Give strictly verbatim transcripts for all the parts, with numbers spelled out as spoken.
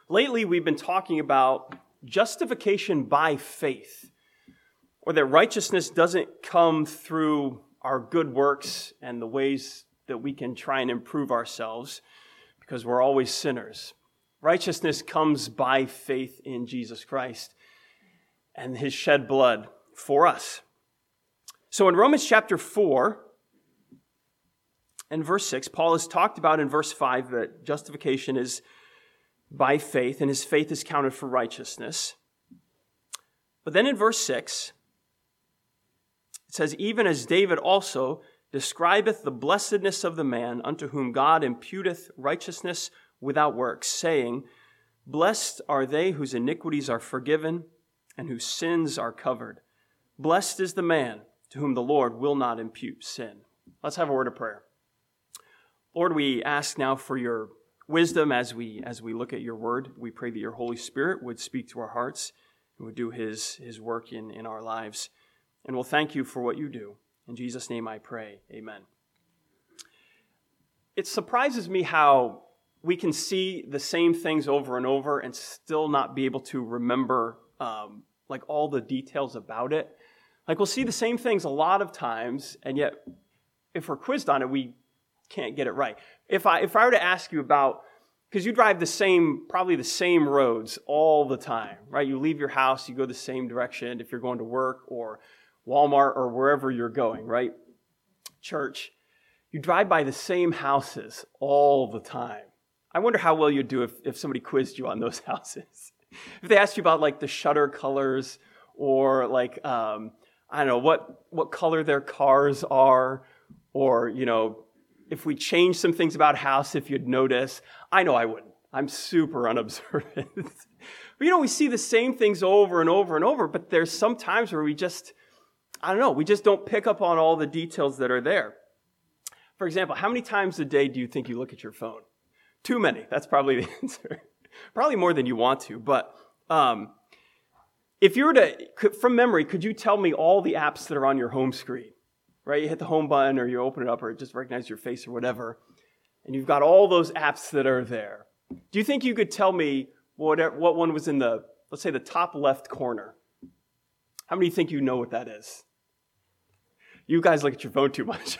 Lately, we've been talking about justification by faith, or that righteousness doesn't come through our good works and the ways that we can try and improve ourselves, because we're always sinners. Righteousness comes by faith in Jesus Christ and his shed blood for us. So in Romans chapter four and verse six, Paul has talked about in verse five that justification is by faith, and his faith is counted for righteousness. But then in verse six, it says, even as David also describeth the blessedness of the man unto whom God imputeth righteousness without works, saying, blessed are they whose iniquities are forgiven and whose sins are covered. Blessed is the man to whom the Lord will not impute sin. Let's have a word of prayer. Lord, we ask now for your wisdom as we as we look at your word. We pray that your Holy Spirit would speak to our hearts and would do his, his work in, in our lives. And we'll thank you for what you do. In Jesus' name I pray, amen. It surprises me how we can see the same things over and over and still not be able to remember um, like all the details about it. Like we'll see the same things a lot of times, and yet if we're quizzed on it, we can't get it right. If I if I were to ask you about, because you drive the same, probably the same roads all the time, right? You leave your house, you go the same direction if you're going to work or Walmart or wherever you're going, right? Church. You drive by the same houses all the time. I wonder how well you'd do if, if somebody quizzed you on those houses. If they asked you about like the shutter colors or like, um, I don't know, what, what color their cars are, or, you know, if we change some things about a house, if you'd notice. I know I wouldn't. I'm super unobservant. But you know, we see the same things over and over and over, but there's some times where we just, I don't know, we just don't pick up on all the details that are there. For example, how many times a day do you think you look at your phone? Too many. That's probably the answer. Probably more than you want to. But um, if you were to, from memory, could you tell me all the apps that are on your home screen? Right? You hit the home button or you open it up or it just recognizes your face or whatever. And you've got all those apps that are there. Do you think you could tell me what, what one was in the, let's say, the top left corner? How many think you know what that is? You guys look at your phone too much.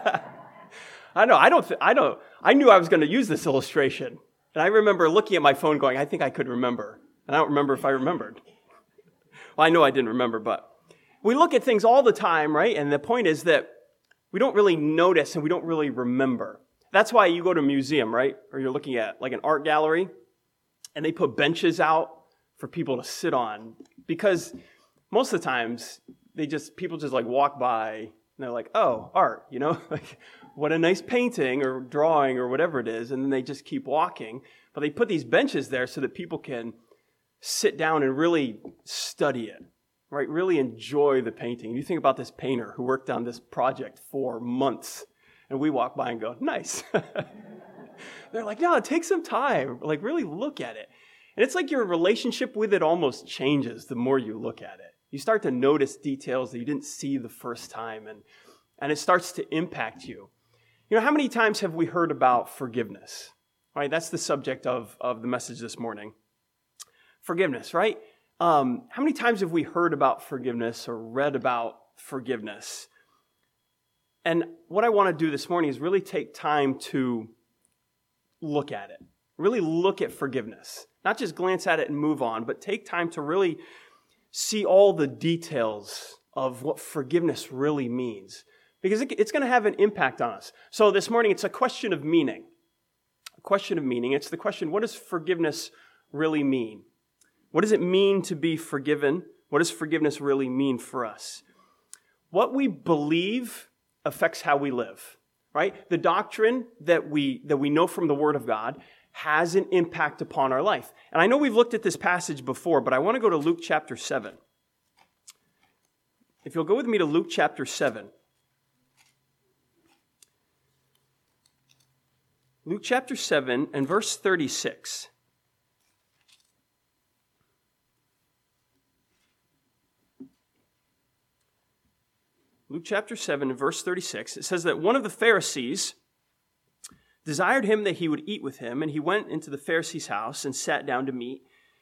I know, I don't, th- I don't, I knew I was going to use this illustration. And I remember looking at my phone going, I think I could remember. And I don't remember if I remembered. Well, I know I didn't remember, but we look at things all the time, right? And the point is that we don't really notice and we don't really remember. That's why you go to a museum, right? Or you're looking at like an art gallery and they put benches out for people to sit on, because most of the times they just, people just like walk by and they're like, oh, art, you know, like what a nice painting or drawing or whatever it is. And then they just keep walking. But they put these benches there so that people can sit down and really study it. Right, really enjoy the painting. You think about this painter who worked on this project for months, and we walk by and go, nice. They're like, no, take some time. Like, really look at it. And it's like your relationship with it almost changes the more you look at it. You start to notice details that you didn't see the first time, and, and it starts to impact you. You know, how many times have we heard about forgiveness? Right, that's the subject of, of the message this morning. Forgiveness, right? Um, how many times have we heard about forgiveness or read about forgiveness? And what I want to do this morning is really take time to look at it. Really look at forgiveness. Not just glance at it and move on, but take time to really see all the details of what forgiveness really means. Because it, it's going to have an impact on us. So this morning, it's a question of meaning. A question of meaning. It's the question, what does forgiveness really mean? What does it mean to be forgiven? What does forgiveness really mean for us? What we believe affects how we live, right? The doctrine that we that we know from the Word of God has an impact upon our life. And I know we've looked at this passage before, but I want to go to Luke chapter seven. If you'll go with me to Luke chapter seven. Luke chapter seven and verse thirty-six. Luke chapter seven and verse thirty-six, it says that one of the Pharisees desired him that he would eat with him, and he went into the Pharisee's house and sat down to meat.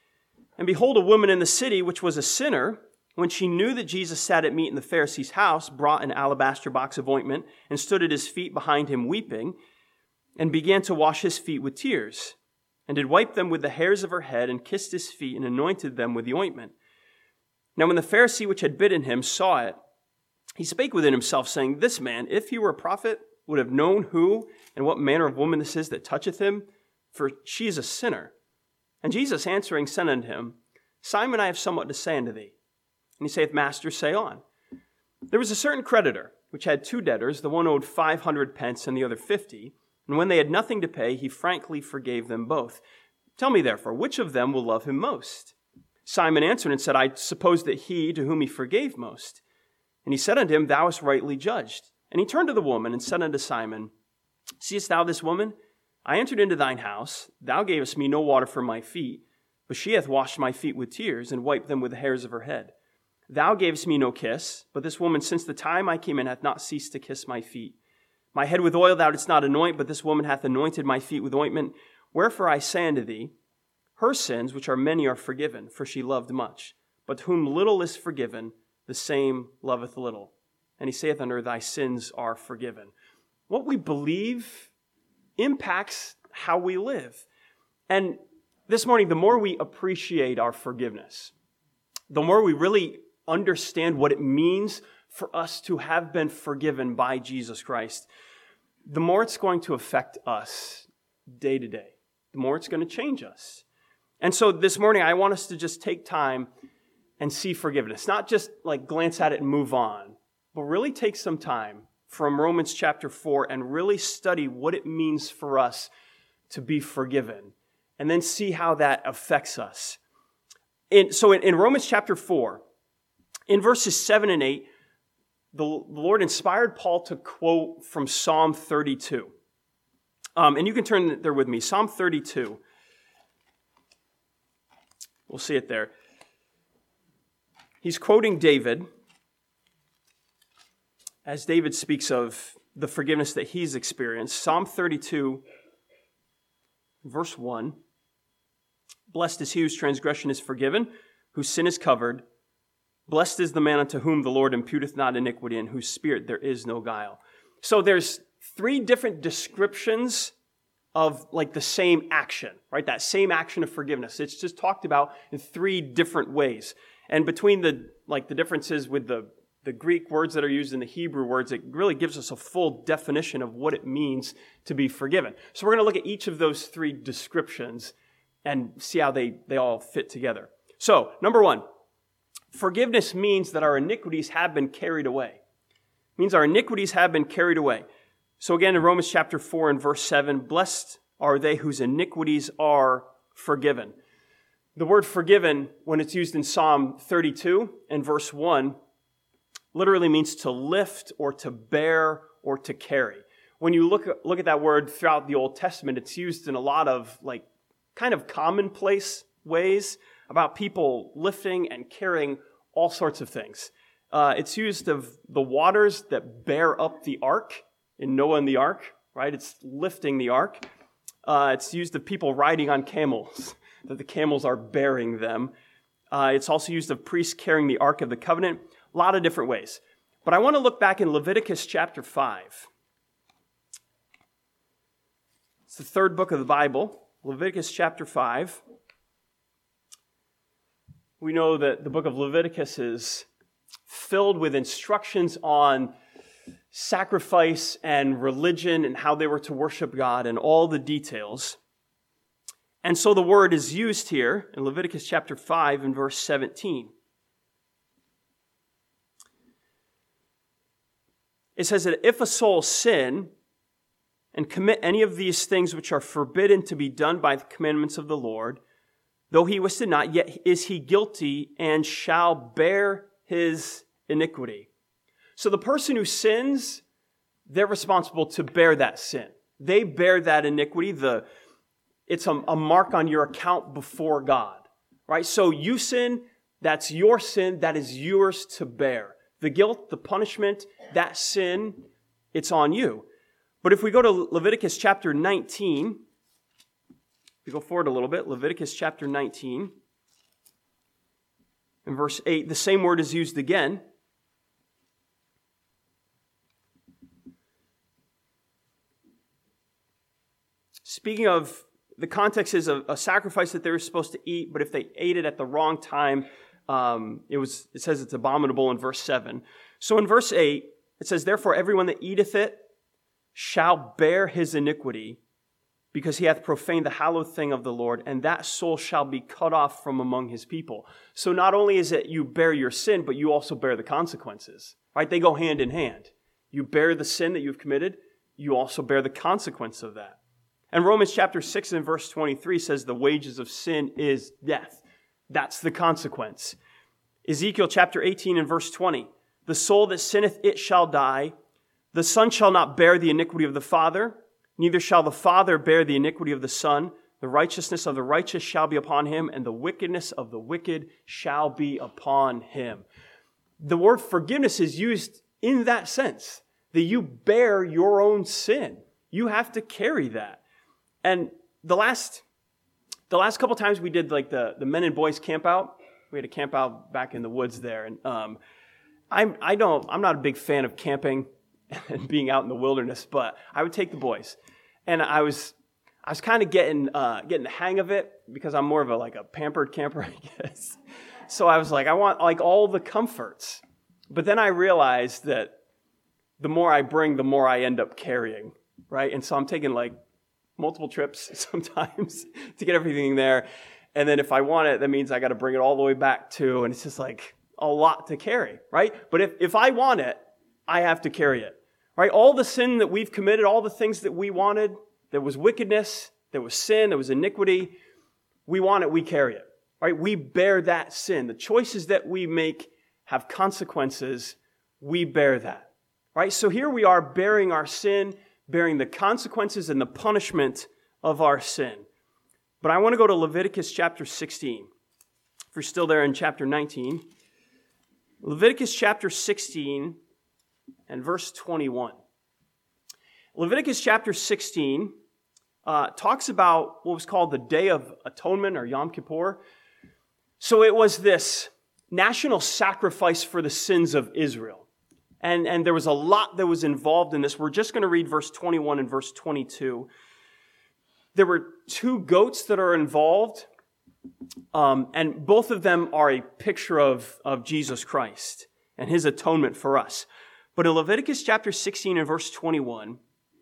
And behold, a woman in the city, which was a sinner, when she knew that Jesus sat at meat in the Pharisee's house, brought an alabaster box of ointment and stood at his feet behind him weeping, and began to wash his feet with tears, and did wipe them with the hairs of her head, and kissed his feet, and anointed them with the ointment. Now when the Pharisee which had bidden him saw it, he spake within himself, saying, This man, if he were a prophet, would have known who and what manner of woman this is that toucheth him, for she is a sinner. And Jesus answering said unto him, Simon, I have somewhat to say unto thee. And he saith, Master, say on. There was a certain creditor, which had two debtors, the one owed five hundred pence, and the other fifty. And when they had nothing to pay, he frankly forgave them both. Tell me therefore, which of them will love him most? Simon answered and said, I suppose that he to whom he forgave most. And he said unto him, Thou hast rightly judged. And he turned to the woman and said unto Simon, Seest thou this woman? I entered into thine house. Thou gavest me no water for my feet, but she hath washed my feet with tears and wiped them with the hairs of her head. Thou gavest me no kiss, but this woman since the time I came in hath not ceased to kiss my feet. My head with oil thou didst not anoint, but this woman hath anointed my feet with ointment. Wherefore I say unto thee, her sins, which are many, are forgiven, for she loved much. But to whom little is forgiven, the same loveth little. And he saith unto her, Thy sins are forgiven. What we believe impacts how we live. And this morning, the more we appreciate our forgiveness, the more we really understand what it means for us to have been forgiven by Jesus Christ, the more it's going to affect us day to day, the more it's going to change us. And so this morning, I want us to just take time and see forgiveness, not just like glance at it and move on, but really take some time from Romans chapter four and really study what it means for us to be forgiven, and then see how that affects us. In, so in, in Romans chapter four, in verses seven and eight, the, the Lord inspired Paul to quote from Psalm thirty-two. Um, and you can turn there with me. Psalm thirty-two. We'll see it there. He's quoting David as David speaks of the forgiveness that he's experienced. Psalm thirty-two, verse one. Blessed is he whose transgression is forgiven, whose sin is covered. Blessed is the man unto whom the Lord imputeth not iniquity, in whose spirit there is no guile. So there's three different descriptions of like the same action, right? That same action of forgiveness. It's just talked about in three different ways. And between the like the differences with the, the Greek words that are used in the Hebrew words, it really gives us a full definition of what it means to be forgiven. So we're going to look at each of those three descriptions and see how they, they all fit together. So, number one, forgiveness means that our iniquities have been carried away. It means our iniquities have been carried away. So again, in Romans chapter four and verse seven, blessed are they whose iniquities are forgiven. The word forgiven, when it's used in Psalm thirty-two and verse one, literally means to lift or to bear or to carry. When you look at, look at that word throughout the Old Testament, it's used in a lot of like kind of commonplace ways about people lifting and carrying all sorts of things. Uh, it's used of the waters that bear up the ark in Noah and the ark, right? It's lifting the ark. Uh, it's used of people riding on camels, that the camels are bearing them. Uh, it's also used of priests carrying the Ark of the Covenant. A lot of different ways. But I want to look back in Leviticus chapter five. It's the third book of the Bible, Leviticus chapter five. We know that the book of Leviticus is filled with instructions on sacrifice and religion and how they were to worship God and all the details. And so the word is used here in Leviticus chapter five and verse seventeen. It says that if a soul sin and commit any of these things which are forbidden to be done by the commandments of the Lord, though he wist it not, yet is he guilty and shall bear his iniquity. So the person who sins, they're responsible to bear that sin. They bear that iniquity. The, it's a, a mark on your account before God, right? So you sin, that's your sin, that is yours to bear. The guilt, the punishment, that sin, it's on you. But if we go to Leviticus chapter nineteen, we go forward a little bit, Leviticus chapter nineteen, in verse eight, the same word is used again. Speaking of, the context is a, a sacrifice that they were supposed to eat, but if they ate it at the wrong time, um, it was. It says it's abominable in verse seven. So in verse eight, it says, therefore everyone that eateth it shall bear his iniquity, because he hath profaned the hallowed thing of the Lord, and that soul shall be cut off from among his people. So not only is it you bear your sin, but you also bear the consequences. Right? They go hand in hand. You bear the sin that you've committed, you also bear the consequence of that. And Romans chapter six and verse twenty-three says the wages of sin is death. That's the consequence. Ezekiel chapter eighteen and verse twenty. The soul that sinneth, it shall die. The son shall not bear the iniquity of the father, neither shall the father bear the iniquity of the son. The righteousness of the righteous shall be upon him, and the wickedness of the wicked shall be upon him. The word forgiveness is used in that sense, that you bear your own sin. You have to carry that. And the last the last couple times we did like the, the men and boys camp out, we had a camp out back in the woods there. And um, I'm I don't I'm not a big fan of camping and being out in the wilderness, but I would take the boys. And I was I was kind of getting uh, getting the hang of it because I'm more of a like a pampered camper, I guess. So I was like, I want like all the comforts. But then I realized that the more I bring, the more I end up carrying, right? And so I'm taking like multiple trips sometimes to get everything there. And then if I want it, that means I got to bring it all the way back too. And it's just like a lot to carry, right? But if, if I want it, I have to carry it, right? All the sin that we've committed, all the things that we wanted, there was wickedness, there was sin, there was iniquity. We want it, we carry it, right? We bear that sin. The choices that we make have consequences. We bear that, right? So here we are bearing our sin, bearing the consequences and the punishment of our sin. But I want to go to Leviticus chapter sixteen. If you're still there in chapter nineteen. Leviticus chapter sixteen and verse twenty-one. Leviticus chapter sixteen uh, talks about what was called the Day of Atonement or Yom Kippur. So it was this national sacrifice for the sins of Israel. And, and there was a lot that was involved in this. We're just going to read verse twenty-one and verse twenty-two. There were two goats that are involved, um, and both of them are a picture of, of Jesus Christ and his atonement for us. But in Leviticus chapter sixteen and verse twenty-one,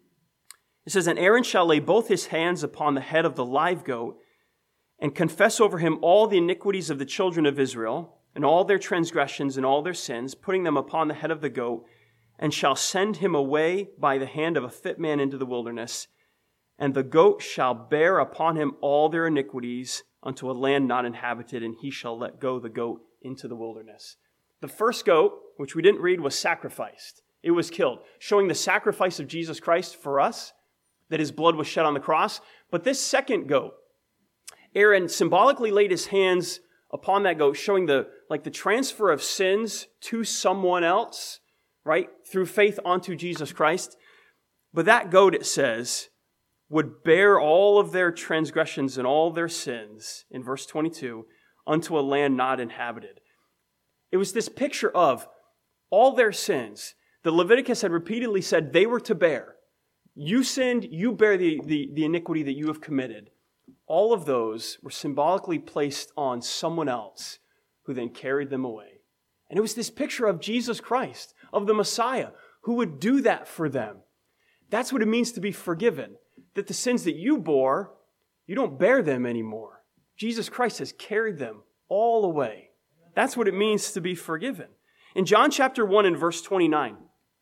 it says, and Aaron shall lay both his hands upon the head of the live goat and confess over him all the iniquities of the children of Israel, and all their transgressions and all their sins, putting them upon the head of the goat, and shall send him away by the hand of a fit man into the wilderness. And the goat shall bear upon him all their iniquities unto a land not inhabited, and he shall let go the goat into the wilderness. The first goat, which we didn't read, was sacrificed. It was killed, showing the sacrifice of Jesus Christ for us, that his blood was shed on the cross. But this second goat, Aaron symbolically laid his hands upon that goat, showing the like the transfer of sins to someone else, right? Through faith onto Jesus Christ. But that goat, it says, would bear all of their transgressions and all their sins, in verse twenty-two, unto a land not inhabited. It was this picture of all their sins. The Leviticus had repeatedly said they were to bear. You sinned, you bear the, the, the iniquity that you have committed. All of those were symbolically placed on someone else who then carried them away. And it was this picture of Jesus Christ, of the Messiah, who would do that for them. That's what it means to be forgiven. That the sins that you bore, you don't bear them anymore. Jesus Christ has carried them all away. That's what it means to be forgiven. In John chapter one and verse twenty-nine,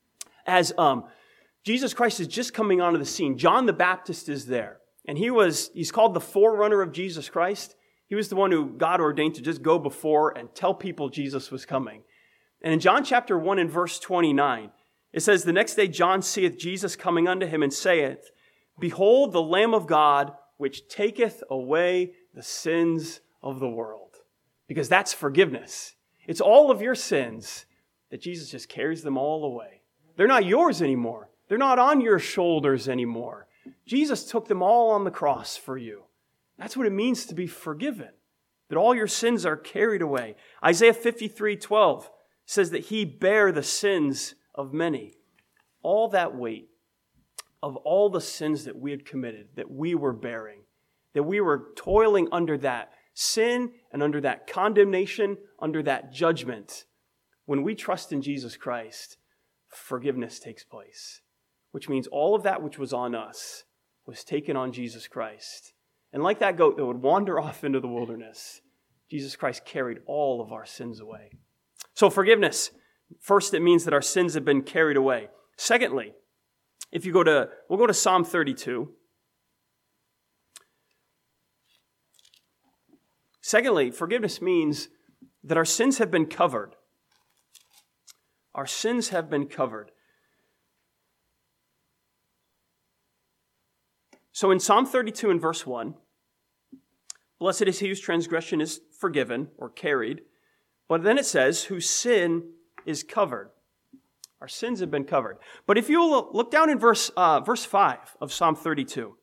as um, Jesus Christ is just coming onto the scene, John the Baptist is there. And he was, he's called the forerunner of Jesus Christ. He was the one who God ordained to just go before and tell people Jesus was coming. And in John chapter one and verse twenty-nine, it says, the next day John seeth Jesus coming unto him and saith, behold the Lamb of God, which taketh away the sins of the world. Because that's forgiveness. It's all of your sins that Jesus just carries them all away. They're not yours anymore. They're not on your shoulders anymore. Jesus took them all on the cross for you. That's what it means to be forgiven, that all your sins are carried away. Isaiah fifty-three twelve says that he bare the sins of many. All that weight of all the sins that we had committed, that we were bearing, that we were toiling under that sin and under that condemnation, under that judgment. When we trust in Jesus Christ, forgiveness takes place, which means all of that which was on us was taken on Jesus Christ. And like that goat that would wander off into the wilderness, Jesus Christ carried all of our sins away. So forgiveness, first, it means that our sins have been carried away. Secondly, if you go to, we'll go to Psalm thirty-two. Secondly, forgiveness means that our sins have been covered. Our sins have been covered. So in Psalm thirty-two and verse one, blessed is he whose transgression is forgiven or carried. But then it says, whose sin is covered. Our sins have been covered. But if you look, look down in verse, uh, verse five of Psalm thirty-two.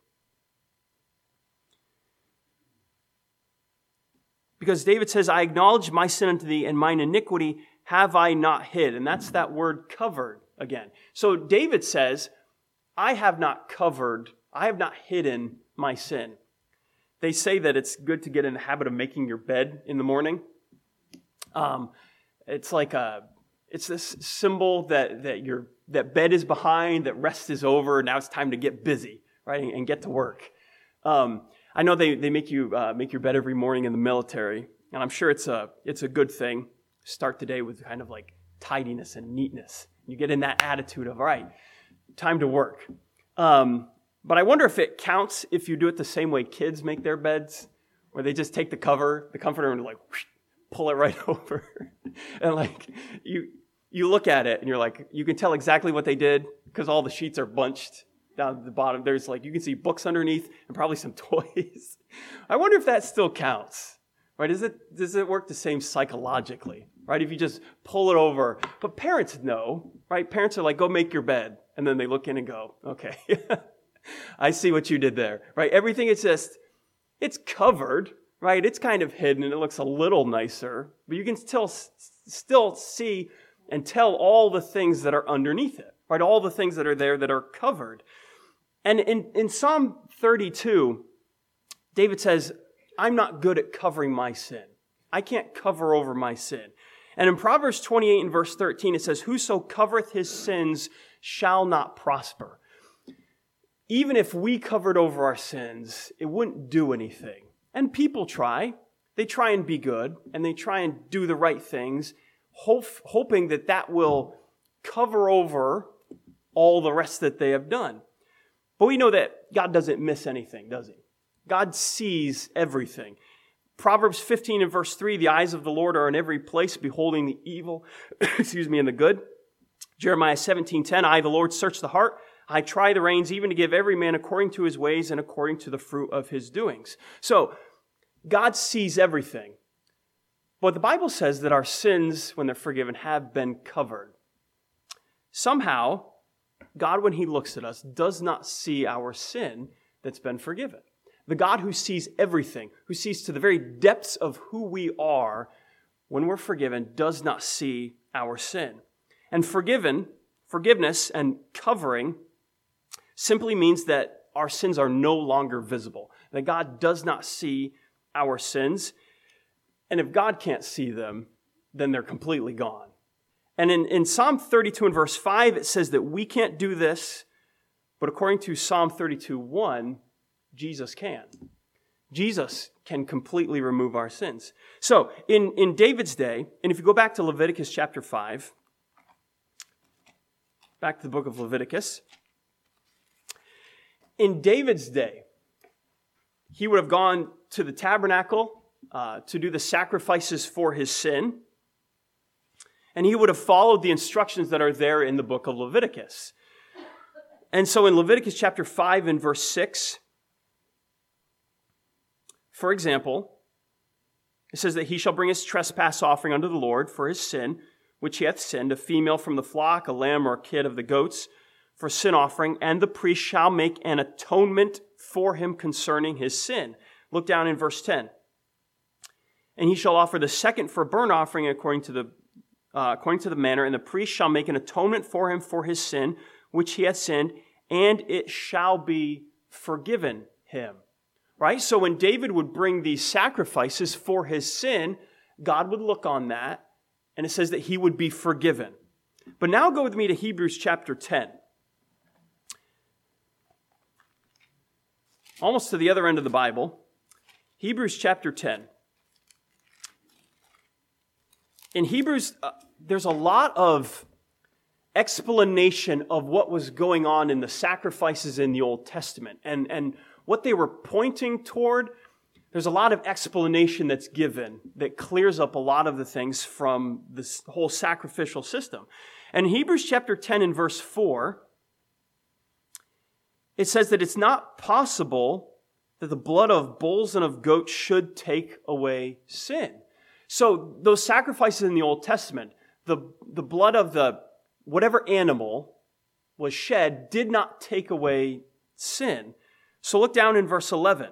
Because David says, I acknowledge my sin unto thee, and mine iniquity have I not hid. And that's that word covered again. So David says, I have not covered, I have not hidden my sin. They say that it's good to get in the habit of making your bed in the morning. Um, it's like a, it's this symbol that that your that bed is behind, that rest is over. Now it's time to get busy, right, and, and get to work. Um, I know they they make you uh, make your bed every morning in the military, and I'm sure it's a it's a good thing. Start the day with kind of like tidiness and neatness. You get in that attitude of, all right, time to work. Um, but I wonder if it counts if you do it the same way kids make their beds, where they just take the cover, the comforter, and like whoosh, pull it right over. And like you you look at it and you're like, you can tell exactly what they did because all the sheets are bunched down at the bottom. There's like, you can see books underneath and probably some toys. I wonder if that still counts, right? Is it, does it work the same psychologically, right? If you just pull it over. But parents know, right? Parents are like, go make your bed. And then they look in and go, okay, I see what you did there, right? Everything is just, it's covered, right? It's kind of hidden and it looks a little nicer, but you can still, still see and tell all the things that are underneath it, right? All the things that are there that are covered. And in, in Psalm thirty-two, David says, I'm not good at covering my sin. I can't cover over my sin. And in Proverbs twenty-eight and verse thirteen, it says, whoso covereth his sins shall not prosper. Even if we covered over our sins, it wouldn't do anything. And people try. They try and be good, and they try and do the right things, hope, hoping that that will cover over all the rest that they have done. But we know that God doesn't miss anything, does he? God sees everything. Proverbs fifteen and verse three, the eyes of the Lord are in every place, beholding the evil, excuse me, and the good. Jeremiah seventeen ten, I, the Lord, search the heart. I try the reins, even to give every man according to his ways and according to the fruit of his doings. So, God sees everything. But the Bible says that our sins, when they're forgiven, have been covered. Somehow, God, when he looks at us, does not see our sin that's been forgiven. The God who sees everything, who sees to the very depths of who we are, when we're forgiven, does not see our sin. And forgiven, forgiveness and covering simply means that our sins are no longer visible. That God does not see our sins. And if God can't see them, then they're completely gone. And in, in Psalm thirty-two and verse five, it says that we can't do this, but according to Psalm thirty-two one, Jesus can. Jesus can completely remove our sins. So, in, in David's day, and if you go back to Leviticus chapter five, back to the book of Leviticus, in David's day, he would have gone to the tabernacle uh, to do the sacrifices for his sin, and he would have followed the instructions that are there in the book of Leviticus. And so in Leviticus chapter five and verse six, for example, it says that he shall bring his trespass offering unto the Lord for his sin, which he hath sinned, a female from the flock, a lamb or a kid of the goats, for sin offering, and the priest shall make an atonement for him concerning his sin. Look down in verse ten. And he shall offer the second for a burnt offering according to the uh, according to the manner, and the priest shall make an atonement for him for his sin, which he hath sinned, and it shall be forgiven him. Right? So when David would bring these sacrifices for his sin, God would look on that, and it says that he would be forgiven. But now go with me to Hebrews chapter ten. Almost to the other end of the Bible. Hebrews chapter ten. In Hebrews, uh, there's a lot of explanation of what was going on in the sacrifices in the Old Testament and, and what they were pointing toward. There's a lot of explanation that's given that clears up a lot of the things from this whole sacrificial system. And in Hebrews chapter ten and verse four, it says that it's not possible that the blood of bulls and of goats should take away sin. So those sacrifices in the Old Testament, the, the blood of the whatever animal was shed did not take away sin. So look down in verse eleven.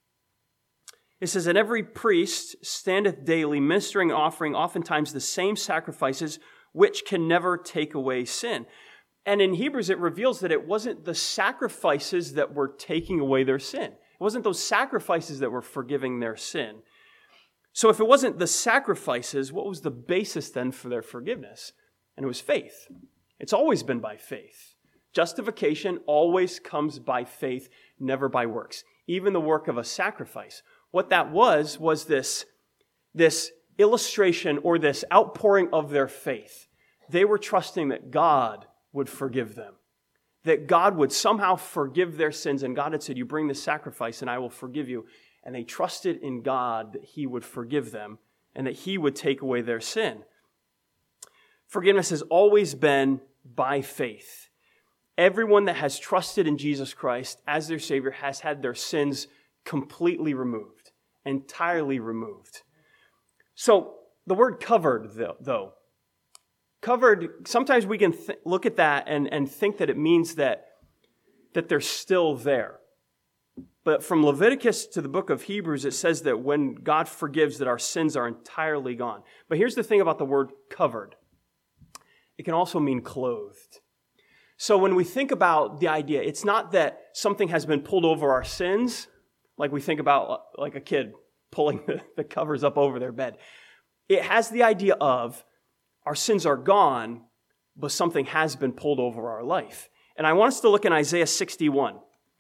It says, and every priest standeth daily ministering and offering oftentimes the same sacrifices which can never take away sin. And in Hebrews it reveals that it wasn't the sacrifices that were taking away their sin. It wasn't those sacrifices that were forgiving their sin. So if it wasn't the sacrifices, what was the basis then for their forgiveness? And it was faith. It's always been by faith. Justification always comes by faith, never by works. Even the work of a sacrifice. What that was, was this, this illustration or this outpouring of their faith. They were trusting that God would forgive them. That God would somehow forgive their sins. And God had said, you bring this sacrifice and I will forgive you. And they trusted in God that he would forgive them and that he would take away their sin. Forgiveness has always been by faith. Everyone that has trusted in Jesus Christ as their Savior has had their sins completely removed, entirely removed. So the word covered, though, covered, sometimes we can th- look at that and, and think that it means that, that they're still there. But from Leviticus to the book of Hebrews, it says that when God forgives, that our sins are entirely gone. But here's the thing about the word covered. It can also mean clothed. So when we think about the idea, it's not that something has been pulled over our sins, like we think about like a kid pulling the, the covers up over their bed. It has the idea of our sins are gone, but something has been pulled over our life. And I want us to look in Isaiah sixty-one.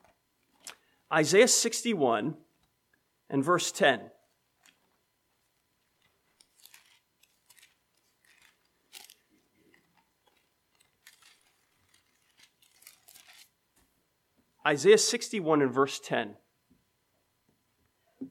Isaiah sixty-one and verse ten. Isaiah sixty-one and verse ten. It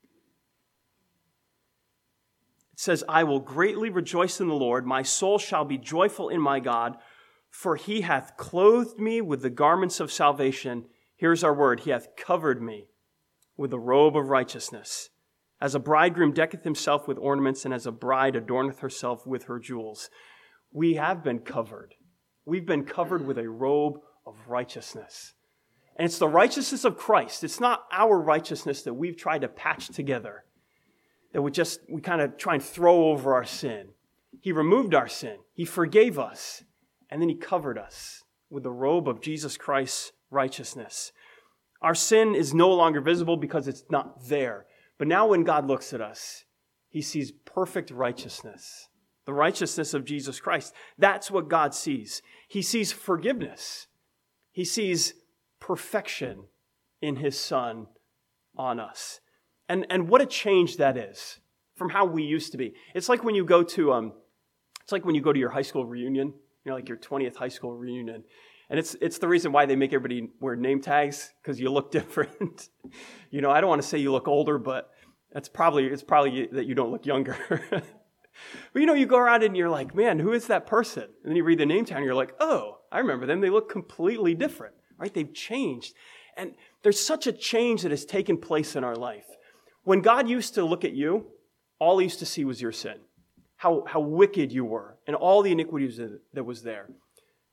says, I will greatly rejoice in the Lord. My soul shall be joyful in my God, for he hath clothed me with the garments of salvation. Here's our word. He hath covered me with a robe of righteousness. As a bridegroom decketh himself with ornaments, and as a bride adorneth herself with her jewels. We have been covered. We've been covered with a robe of righteousness. And it's the righteousness of Christ. It's not our righteousness that we've tried to patch together. That we just, we kind of try and throw over our sin. He removed our sin. He forgave us. And then he covered us with the robe of Jesus Christ's righteousness. Our sin is no longer visible because it's not there. But now when God looks at us, he sees perfect righteousness. The righteousness of Jesus Christ. That's what God sees. He sees forgiveness. He sees perfection in his Son on us. And, and what a change that is from how we used to be. It's like when you go to um, it's like when you go to your high school reunion, you know, like your twentieth high school reunion. And it's it's the reason why they make everybody wear name tags, because you look different. You know, I don't want to say you look older, but that's probably it's probably that you don't look younger. But you know, you go around and you're like, man, who is that person? And then you read the name tag and you're like, oh, I remember them. They look completely different, right? They've changed. And there's such a change that has taken place in our life. When God used to look at you, all he used to see was your sin. How, how wicked you were and all the iniquities that was there.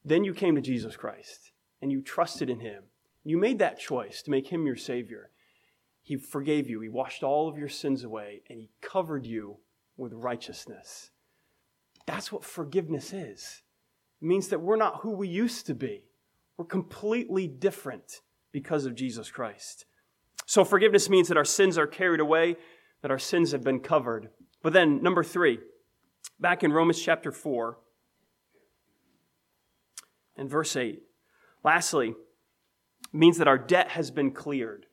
Then you came to Jesus Christ and you trusted in him. You made that choice to make him your Savior. He forgave you. He washed all of your sins away and he covered you with righteousness. That's what forgiveness is. It means that we're not who we used to be. We're completely different because of Jesus Christ. So forgiveness means that our sins are carried away, that our sins have been covered. But then, number three, back in Romans chapter four and verse eight, lastly, means that our debt has been cleared.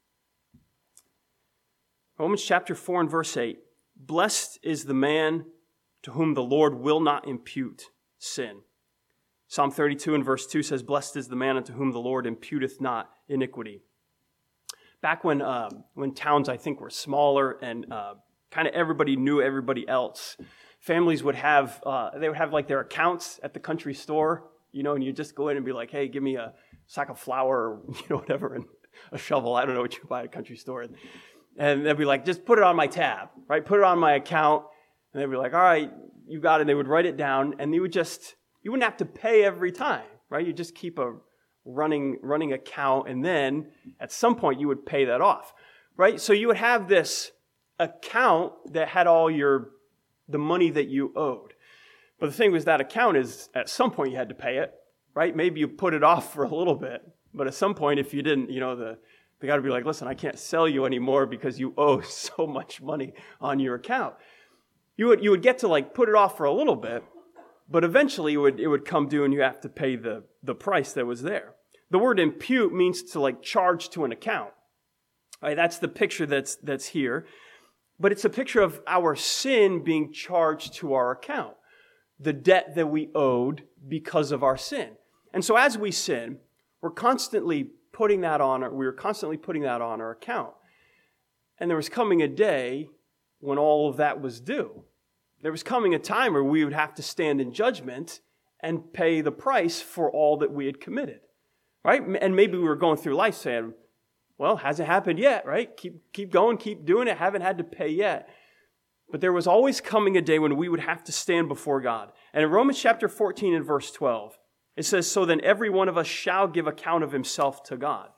Romans chapter four and verse eight, blessed is the man to whom the Lord will not impute sin. Psalm thirty-two and verse two says, blessed is the man unto whom the Lord imputeth not iniquity. Back when uh, when towns, I think, were smaller and uh, kind of everybody knew everybody else, families would have, uh, they would have like their accounts at the country store, you know, and you just go in and be like, hey, give me a sack of flour or, you know, whatever, and a shovel. I don't know what you buy at a country store. And, and they'd be like, just put it on my tab, right? Put it on my account. And they'd be like, all right, you got it. And they would write it down and they would just, you wouldn't have to pay every time, right? You just keep a running running account, and then at some point you would pay that off, right? So you would have this account that had all your the money that you owed. But the thing was, that account is at some point you had to pay it, right? Maybe you put it off for a little bit, but at some point if you didn't, you know, the they got to be like, listen, I can't sell you anymore because you owe so much money on your account. You would you would get to like put it off for a little bit, but eventually it would it would come due and you have to pay the the price that was there. The word impute means to like charge to an account. Right, that's the picture that's that's here. But it's a picture of our sin being charged to our account. The debt that we owed because of our sin. And so as we sin, we're constantly putting that on our, we were constantly putting that on our account. And there was coming a day when all of that was due. There was coming a time where we would have to stand in judgment and pay the price for all that we had committed. Right? And maybe we were going through life saying, well, hasn't happened yet, right? Keep keep going, keep doing it, haven't had to pay yet. But there was always coming a day when we would have to stand before God. And in Romans chapter fourteen and verse twelve, it says, so then every one of us shall give account of himself to God.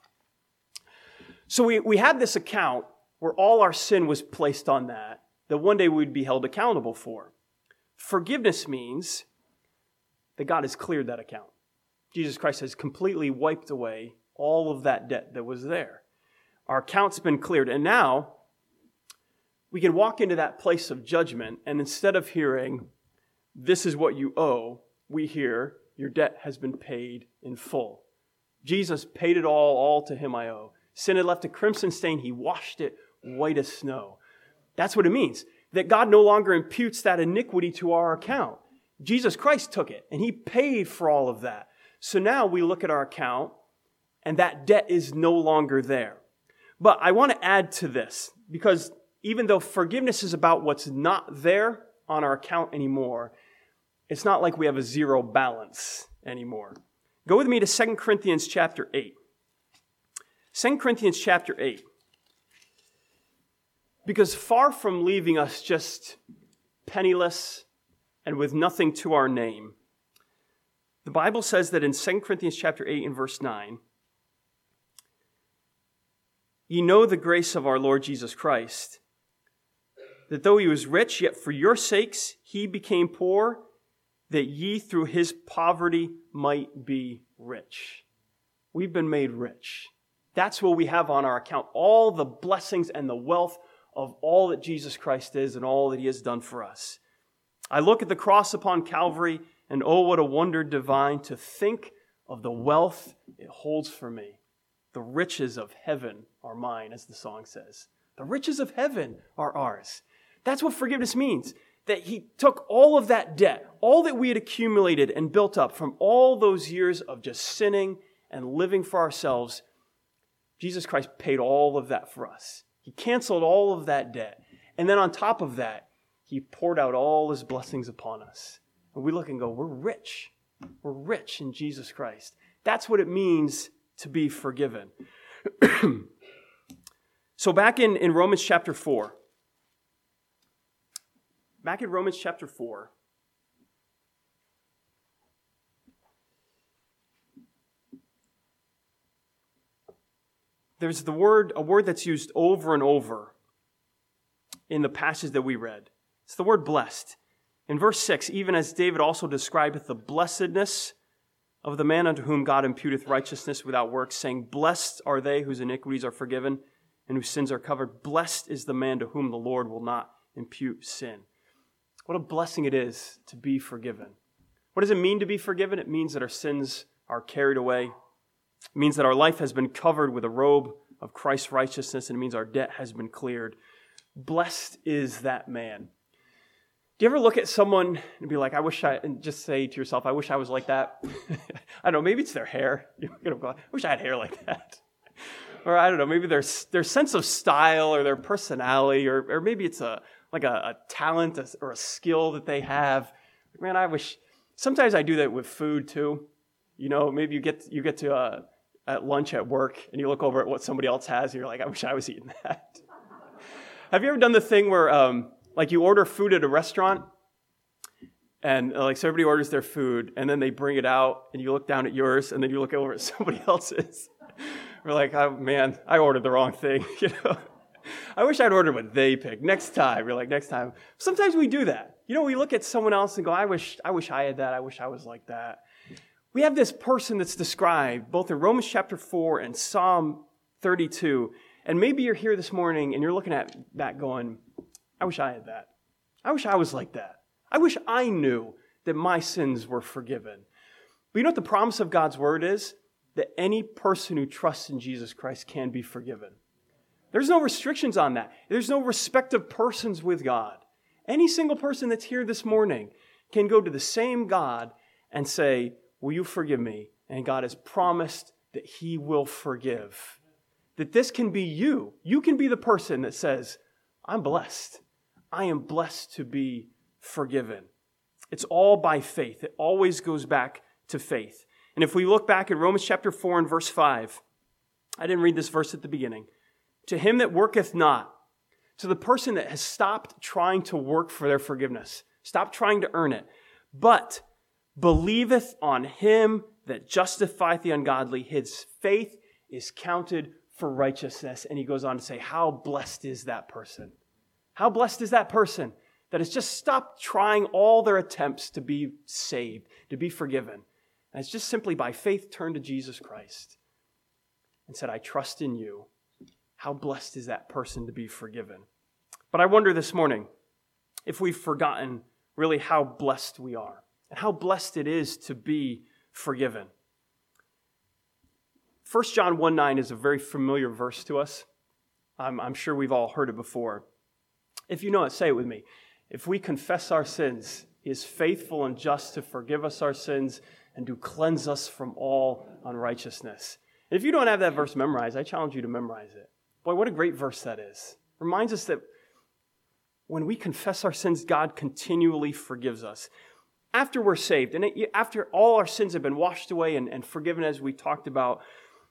So we, we had this account where all our sin was placed on that, that one day we'd be held accountable for. Forgiveness means that God has cleared that account. Jesus Christ has completely wiped away all of that debt that was there. Our account's been cleared. And now we can walk into that place of judgment, and instead of hearing, this is what you owe, we hear, your debt has been paid in full. Jesus paid it all, all to him I owe. Sin had left a crimson stain, he washed it white as snow. That's what it means, that God no longer imputes that iniquity to our account. Jesus Christ took it, and he paid for all of that. So now we look at our account, and that debt is no longer there. But I want to add to this, because even though forgiveness is about what's not there on our account anymore, it's not like we have a zero balance anymore. Go with me to Second Corinthians chapter eight. Second Corinthians chapter eight. Because far from leaving us just penniless and with nothing to our name, the Bible says that in Second Corinthians chapter eight and verse nine, ye know the grace of our Lord Jesus Christ, that though he was rich, yet for your sakes he became poor, that ye through his poverty might be rich. We've been made rich. That's what we have on our account. All the blessings and the wealth of all that Jesus Christ is and all that he has done for us. I look at the cross upon Calvary, and oh, what a wonder divine to think of the wealth it holds for me. The riches of heaven are mine, as the song says. The riches of heaven are ours. That's what forgiveness means. That he took all of that debt, all that we had accumulated and built up from all those years of just sinning and living for ourselves. Jesus Christ paid all of that for us. He canceled all of that debt. And then on top of that, he poured out all his blessings upon us. And we look and go, we're rich. We're rich in Jesus Christ. That's what it means to be forgiven. So back in, in Romans chapter four. Back in Romans chapter four. there's the word, a word that's used over and over in the passage that we read. It's the word blessed. In verse six, even as David also describeth the blessedness of the man unto whom God imputeth righteousness without works, saying, blessed are they whose iniquities are forgiven and whose sins are covered. Blessed is the man to whom the Lord will not impute sin. What a blessing it is to be forgiven. What does it mean to be forgiven? It means that our sins are carried away. It means that our life has been covered with a robe of Christ's righteousness, and it means our debt has been cleared. Blessed is that man. Do you ever look at someone and be like, I wish I, and just say to yourself, I wish I was like that? I don't know, maybe it's their hair. You're gonna go, I wish I had hair like that. Or I don't know, maybe their, their sense of style or their personality, or, or maybe it's a like a, a talent or a skill that they have. Man, I wish, sometimes I do that with food too. You know, maybe you get you get to uh, at lunch at work and you look over at what somebody else has and you're like, I wish I was eating that. Have you ever done the thing where um, like you order food at a restaurant and uh, like so everybody orders their food and then they bring it out and you look down at yours and then you look over at somebody else's. We're like, oh man, I ordered the wrong thing, you know. I wish I'd ordered what they picked. Next time, we're like, next time. Sometimes we do that. You know, we look at someone else and go, I wish, I wish I had that. I wish I was like that. We have this person that's described both in Romans chapter four and Psalm thirty-two. And maybe you're here this morning and you're looking at that going, I wish I had that. I wish I was like that. I wish I knew that my sins were forgiven. But you know what the promise of God's word is? That any person who trusts in Jesus Christ can be forgiven. There's no restrictions on that. There's no respect of persons with God. Any single person that's here this morning can go to the same God and say, will you forgive me? And God has promised that he will forgive. That this can be you. You can be the person that says, I'm blessed. I am blessed to be forgiven. It's all by faith. It always goes back to faith. And if we look back at Romans chapter four and verse five, I didn't read this verse at the beginning. To him that worketh not, to the person that has stopped trying to work for their forgiveness, stopped trying to earn it, but believeth on him that justifieth the ungodly, his faith is counted for righteousness. And he goes on to say, how blessed is that person? How blessed is that person that has just stopped trying all their attempts to be saved, to be forgiven. And it's just simply by faith turned to Jesus Christ and said, I trust in you. How blessed is that person to be forgiven? But I wonder this morning if we've forgotten really how blessed we are and how blessed it is to be forgiven. First John one nine is a very familiar verse to us. I'm, I'm sure we've all heard it before. If you know it, say it with me. If we confess our sins, he is faithful and just to forgive us our sins and to cleanse us from all unrighteousness. And if you don't have that verse memorized, I challenge you to memorize it. Boy, what a great verse that is. Reminds us that when we confess our sins, God continually forgives us. After we're saved, and after all our sins have been washed away and, and forgiven as we talked about,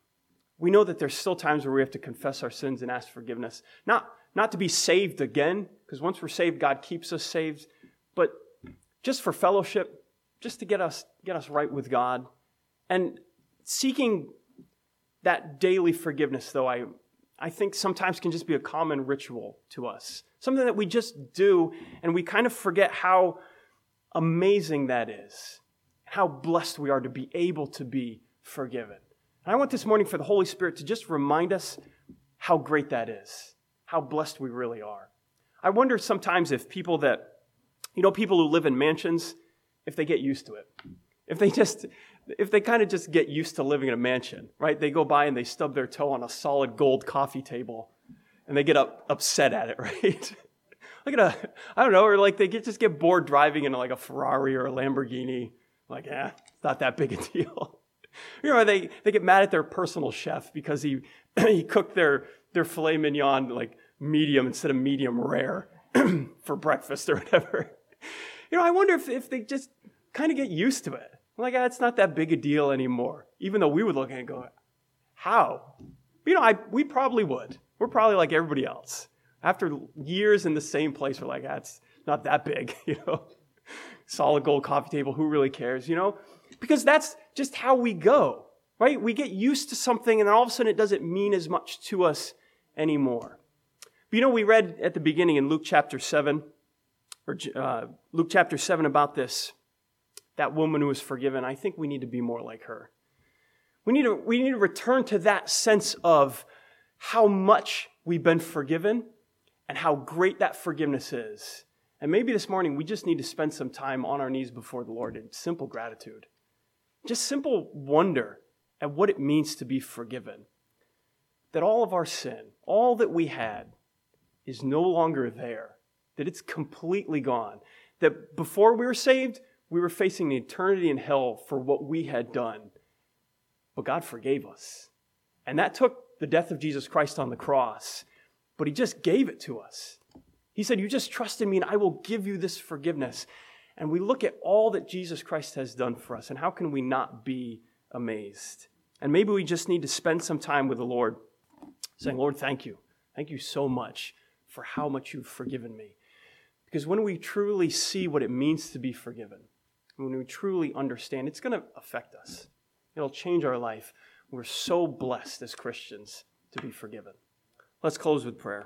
we know that there's still times where we have to confess our sins and ask forgiveness. Not, not to be saved again, because once we're saved, God keeps us saved, but just for fellowship, just to get us, get us right with God. And seeking that daily forgiveness, though, I I think sometimes can just be a common ritual to us. Something that we just do, and we kind of forget how amazing that is. How blessed we are to be able to be forgiven. And I want this morning for the Holy Spirit to just remind us how great that is. How blessed we really are. I wonder sometimes if people that, you know, people who live in mansions, if they get used to it. If they just, if they kind of just get used to living in a mansion, right? They go by and they stub their toe on a solid gold coffee table and they get up, upset at it, right? Look at a, I don't know, or like they get just get bored driving in like a Ferrari or a Lamborghini. Like, yeah, it's not that big a deal. You know, they, they get mad at their personal chef because he he cooked their, their filet mignon like medium instead of medium rare for breakfast or whatever. You know, I wonder if, if they just kind of get used to it. Like, ah, it's not that big a deal anymore. Even though we would look at it and go, how? You know, I we probably would. We're probably like everybody else. After years in the same place, we're like, ah, it's not that big, you know. Solid gold coffee table, who really cares, you know? Because that's just how we go. right? We get used to something and then all of a sudden it doesn't mean as much to us anymore. But you know, we read at the beginning in Luke chapter seven, or uh, Luke chapter seven about this, that woman who was forgiven. I think we need to be more like her. We need to, we need to return to that sense of how much we've been forgiven and how great that forgiveness is. And maybe this morning we just need to spend some time on our knees before the Lord in simple gratitude. Just simple wonder at what it means to be forgiven. That all of our sin, all that we had, is no longer there. That it's completely gone. That before we were saved, we were facing eternity in hell for what we had done. But God forgave us. And that took the death of Jesus Christ on the cross. But he just gave it to us. He said, you just trust in me and I will give you this forgiveness. And we look at all that Jesus Christ has done for us. And how can we not be amazed? And maybe we just need to spend some time with the Lord saying, Lord, thank you. Thank you so much for how much you've forgiven me. Because when we truly see what it means to be forgiven, when we truly understand, it's going to affect us. It'll change our life. We're so blessed as Christians to be forgiven. Let's close with prayer.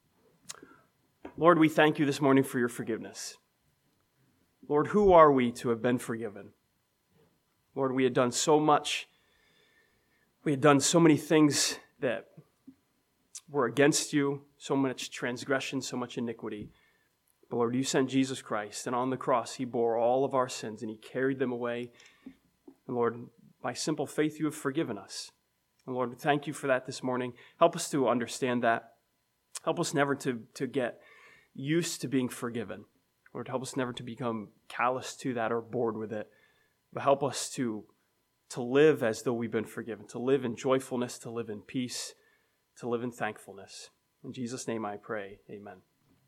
Lord, we thank you this morning for your forgiveness. Lord, who are we to have been forgiven? Lord, we had done so much. We had done so many things that were against you, so much transgression, so much iniquity. But Lord, you sent Jesus Christ, and on the cross he bore all of our sins, and he carried them away. And Lord, by simple faith you have forgiven us. And Lord, thank you for that this morning. Help us to understand that. Help us never to, to get used to being forgiven. Lord, help us never to become callous to that or bored with it. But help us to, to live as though we've been forgiven, to live in joyfulness, to live in peace, to live in thankfulness. In Jesus' name I pray, amen.